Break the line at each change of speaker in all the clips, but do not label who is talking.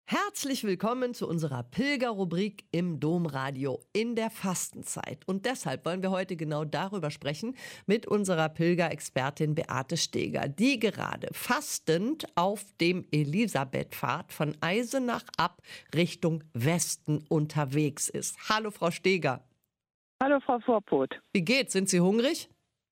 Herzlich willkommen zu unserer Pilgerrubrik im Domradio in der Fastenzeit. Und deshalb wollen wir heute genau darüber sprechen mit unserer Pilgerexpertin Beate Steger, die gerade fastend auf dem Elisabethpfad von Eisenach ab Richtung Westen unterwegs ist. Hallo Frau Steger.
Hallo Frau Vorpoth.
Wie geht's? Sind Sie hungrig?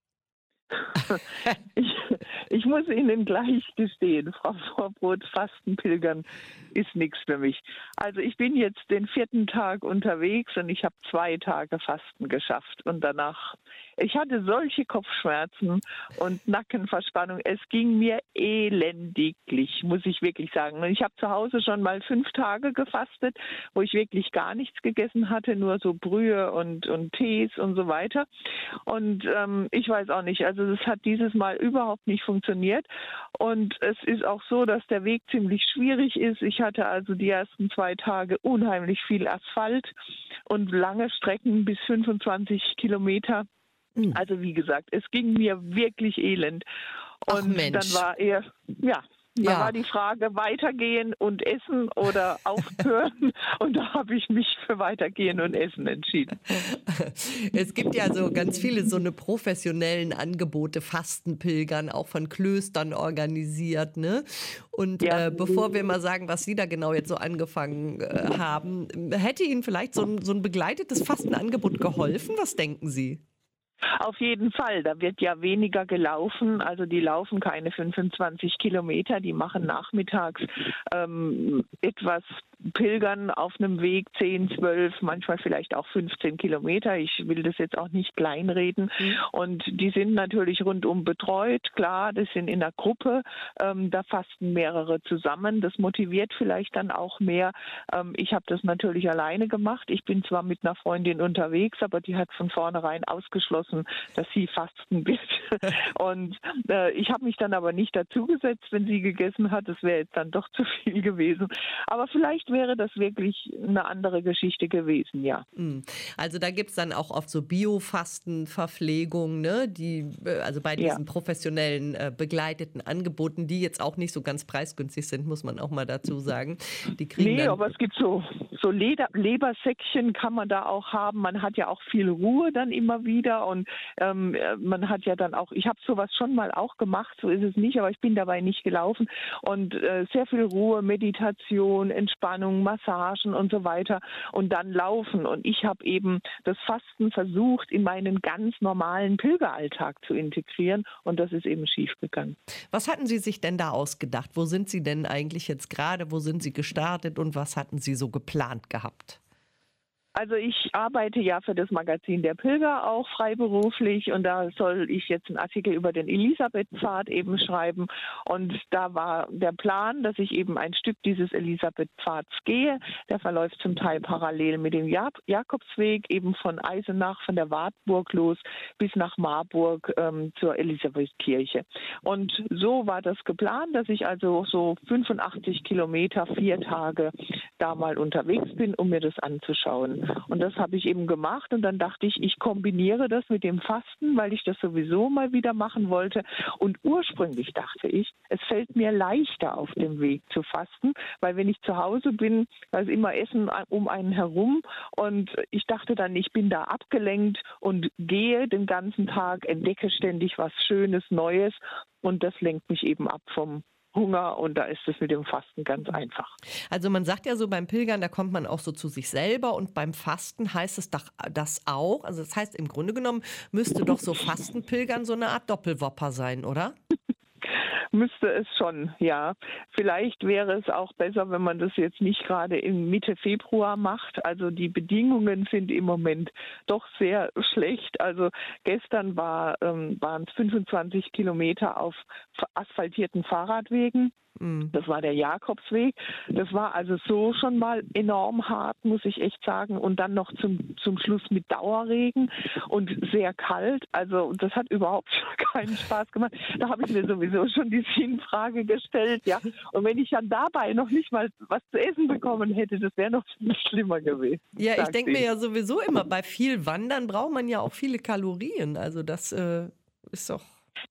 Ich muss Ihnen gleich gestehen, Frau Vorbrot, Fastenpilgern ist nichts für mich. Also ich bin jetzt den 4. Tag unterwegs und ich habe 2 Tage Fasten geschafft. Und danach, ich hatte solche Kopfschmerzen und Nackenverspannung. Es ging mir elendiglich, muss ich wirklich sagen. Und ich habe zu Hause schon mal 5 Tage gefastet, wo ich wirklich gar nichts gegessen hatte, nur so Brühe und Tees und so weiter. Und ich weiß auch nicht, also das hat dieses Mal überhaupt nicht funktioniert. Und es ist auch so, dass der Weg ziemlich schwierig ist. Ich hatte also die ersten 2 Tage unheimlich viel Asphalt und lange Strecken bis 25 Kilometer. Also wie gesagt, es ging mir wirklich elend.
Ach,
Und
Mensch.
dann war eher, da war die Frage, weitergehen und essen oder aufhören. Und da habe ich mich für weitergehen und essen entschieden.
Es gibt ja so ganz viele so eine professionellen Angebote, Fastenpilgern, auch von Klöstern organisiert, ne? Und
Ja.
bevor wir mal sagen, was Sie da genau jetzt so angefangen haben, hätte Ihnen vielleicht so ein begleitetes Fastenangebot geholfen? Was denken Sie?
Auf jeden Fall, da wird ja weniger gelaufen, also die laufen keine 25 Kilometer, die machen nachmittags etwas Pilgern auf einem Weg, 10, 12, manchmal vielleicht auch 15 Kilometer. Ich will das jetzt auch nicht kleinreden. Und die sind natürlich rundum betreut, klar, das sind in einer Gruppe, da fasten mehrere zusammen, das motiviert vielleicht dann auch mehr. Ich habe das natürlich alleine gemacht. Ich bin zwar mit einer Freundin unterwegs, aber die hat von vornherein ausgeschlossen, dass sie fasten wird. Und ich habe mich dann aber nicht dazugesetzt, wenn sie gegessen hat. Das wäre jetzt dann doch zu viel gewesen. Aber vielleicht wäre das wirklich eine andere Geschichte gewesen, ja.
Also da gibt es dann auch oft so Bio-Fasten-Verpflegung, ne? Also bei diesen professionellen begleiteten Angeboten, die jetzt auch nicht so ganz preisgünstig sind, muss man auch mal dazu sagen. Die kriegen dann,
aber es gibt so Lebersäckchen kann man da auch haben. Man hat ja auch viel Ruhe dann immer wieder und man hat ja dann auch, ich habe sowas schon mal auch gemacht, so ist es nicht, aber ich bin dabei nicht gelaufen und sehr viel Ruhe, Meditation, Entspannung, Massagen und so weiter und dann laufen. Und ich habe eben das Fasten versucht, in meinen ganz normalen Pilgeralltag zu integrieren und das ist eben schiefgegangen.
Was hatten Sie sich denn da ausgedacht? Wo sind Sie denn eigentlich jetzt gerade? Wo sind Sie gestartet und was hatten Sie so geplant gehabt?
Also ich arbeite ja für das Magazin Der Pilger auch freiberuflich und da soll ich jetzt einen Artikel über den Elisabethpfad eben schreiben und da war der Plan, dass ich eben ein Stück dieses Elisabethpfads gehe. Der verläuft zum Teil parallel mit dem Jakobsweg, eben von Eisenach, von der Wartburg los bis nach Marburg zur Elisabethkirche. Und so war das geplant, dass ich also so 85 Kilometer, 4 Tage da mal unterwegs bin, um mir das anzuschauen. Und das habe ich eben gemacht und dann dachte ich, ich kombiniere das mit dem Fasten, weil ich das sowieso mal wieder machen wollte. Und ursprünglich dachte ich, es fällt mir leichter auf dem Weg zu fasten, weil wenn ich zu Hause bin, da ist immer Essen um einen herum und ich dachte dann, ich bin da abgelenkt und gehe den ganzen Tag, entdecke ständig was Schönes, Neues und das lenkt mich eben ab vom Hunger und da ist es mit dem Fasten ganz einfach.
Also man sagt ja so, beim Pilgern, da kommt man auch so zu sich selber und beim Fasten heißt es doch das auch. Also das heißt, im Grunde genommen müsste doch so Fastenpilgern so eine Art Doppelwopper sein, oder?
Müsste es schon, ja. Vielleicht wäre es auch besser, wenn man das jetzt nicht gerade in Mitte Februar macht. Also die Bedingungen sind im Moment doch sehr schlecht. Also gestern waren es 25 Kilometer auf asphaltierten Fahrradwegen. Das war der Jakobsweg. Das war also so schon mal enorm hart, muss ich echt sagen. Und dann noch zum Schluss mit Dauerregen und sehr kalt. Also das hat überhaupt keinen Spaß gemacht. Da habe ich mir sowieso schon die Sinnfrage gestellt. Ja. Und wenn ich dann dabei noch nicht mal was zu essen bekommen hätte, das wäre noch schlimmer gewesen.
Ja, ich denke mir ja sowieso immer, bei viel Wandern braucht man ja auch viele Kalorien. Also das ist doch...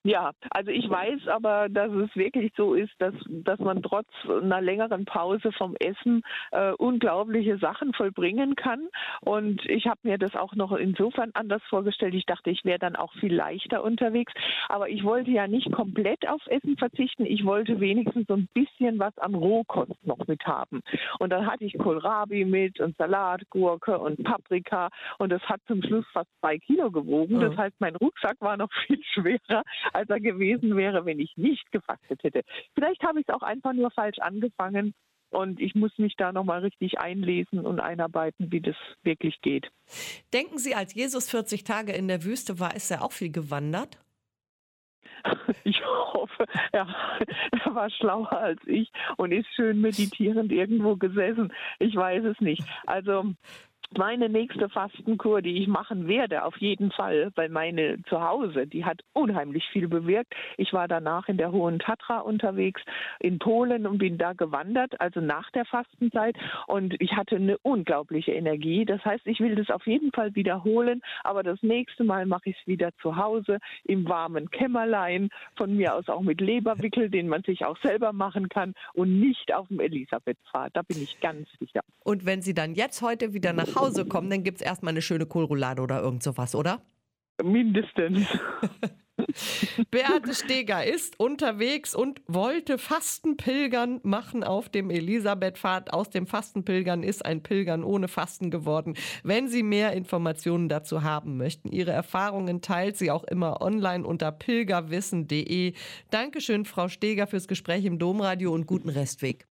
Ja, also ich weiß aber, dass es wirklich so ist, dass man trotz einer längeren Pause vom Essen unglaubliche Sachen vollbringen kann. Und ich habe mir das auch noch insofern anders vorgestellt. Ich dachte, ich wäre dann auch viel leichter unterwegs. Aber ich wollte ja nicht komplett auf Essen verzichten. Ich wollte wenigstens so ein bisschen was an Rohkost noch mit haben. Und dann hatte ich Kohlrabi mit und Salat, Gurke und Paprika. Und das hat zum Schluss fast 2 Kilo gewogen. Das heißt, mein Rucksack war noch viel schwerer, als er gewesen wäre, wenn ich nicht gefastet hätte. Vielleicht habe ich es auch einfach nur falsch angefangen und ich muss mich da nochmal richtig einlesen und einarbeiten, wie das wirklich geht.
Denken Sie, als Jesus 40 Tage in der Wüste war, ist er auch viel gewandert?
Ich hoffe, er war schlauer als ich und ist schön meditierend irgendwo gesessen. Ich weiß es nicht. Also meine nächste Fastenkur, die ich machen werde, auf jeden Fall, weil meine zu Hause, die hat unheimlich viel bewirkt. Ich war danach in der Hohen Tatra unterwegs in Polen und bin da gewandert, also nach der Fastenzeit. Und ich hatte eine unglaubliche Energie. Das heißt, ich will das auf jeden Fall wiederholen. Aber das nächste Mal mache ich es wieder zu Hause im warmen Kämmerlein, von mir aus auch mit Leberwickel, den man sich auch selber machen kann und nicht auf dem Elisabethpfad. Da bin ich ganz sicher.
Und wenn Sie dann jetzt heute wieder nach Hause kommen, dann gibt es erstmal eine schöne Kohlroulade oder irgend sowas, oder?
Mindestens.
Beate Steger ist unterwegs und wollte Fastenpilgern machen auf dem Elisabethpfad. Aus dem Fastenpilgern ist ein Pilgern ohne Fasten geworden. Wenn Sie mehr Informationen dazu haben möchten, Ihre Erfahrungen teilt sie auch immer online unter pilgerwissen.de. Dankeschön, Frau Steger, fürs Gespräch im Domradio und guten Restweg.